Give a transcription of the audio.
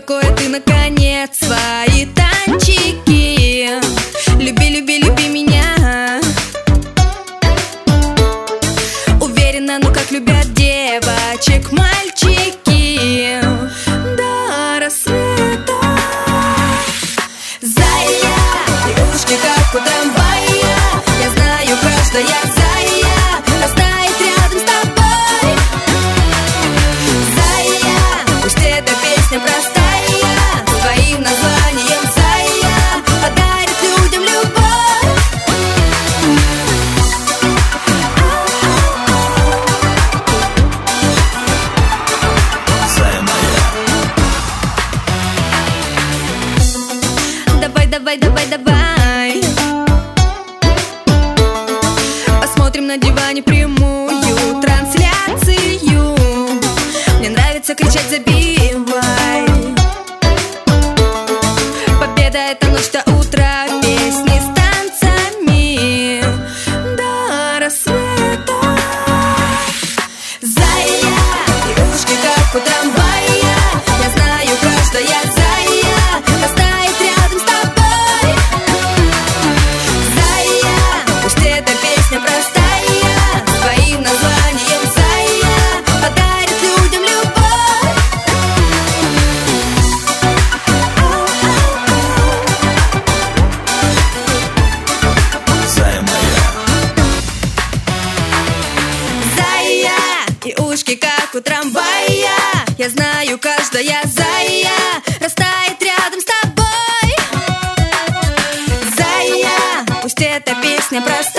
какой ты наконец свои танчики. Люби, люби, люби меня. Уверена, ну как любят девочек мальчики до рассвета. Зая, и ушки как у трамвая. Я знаю, каждая зая растает рядом с тобой. Зая, пусть эта песня простая, своим названием зая подарит людям любовь. Зая моя. Давай, давай, давай, давай. Посмотрим на диване прямую трансляцию. Мне нравится кричать «забивай». Победа — это ночь до утра, песни с танцами до рассвета. Зая, и ушки как у трамвая. Я знаю, каждая зая растает рядом с тобой. Зая, пусть эта песня простая, своим названием зая подарит людям любовь. Зая моя. Зая, и ушки как у трамвая. Я знаю, каждая зая растает рядом с тобой. Зая, пусть эта песня простая,